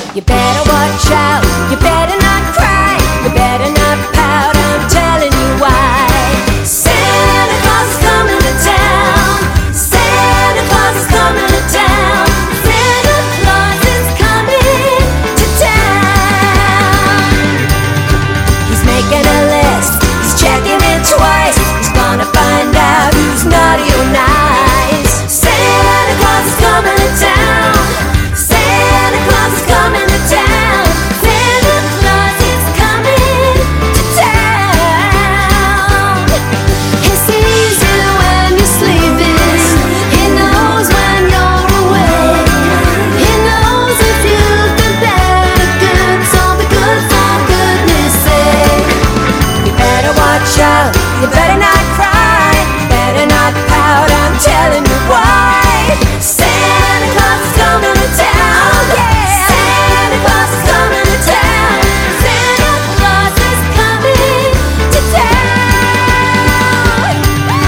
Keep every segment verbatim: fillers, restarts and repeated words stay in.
You better watch out, you better not cry, you better not pout, I'm telling you why. Santa Claus is coming to town, Santa Claus is coming to town, Santa Claus is coming to town. He's making a list, he's checking it twice, he's gonna find out who's naughty or nice. Santa Claus is coming to town, Santa Claus is coming to town, Santa Claus is coming to town. He sees you when you're sleeping, he knows when you're awake, he knows if you've been bad or good, so be good for goodness sake. You better watch out, you better not cry, better not pout, I'm telling you why. Santa Claus is coming to town, oh yeah, Santa Claus is coming to town, Santa Claus is coming to town.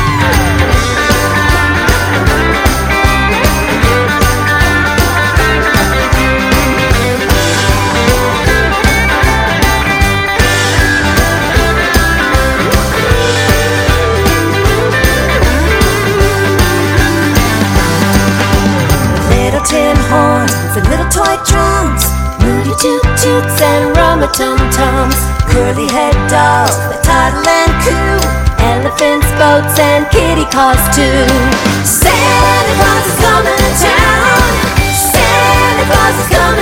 Little tin horns and little toy drums, Moody toot toots and rum-a-tum tums, curly head dolls that toddle and coo, elephants, boats, and kitty cars too. Santa Claus is coming to town, Santa Claus is coming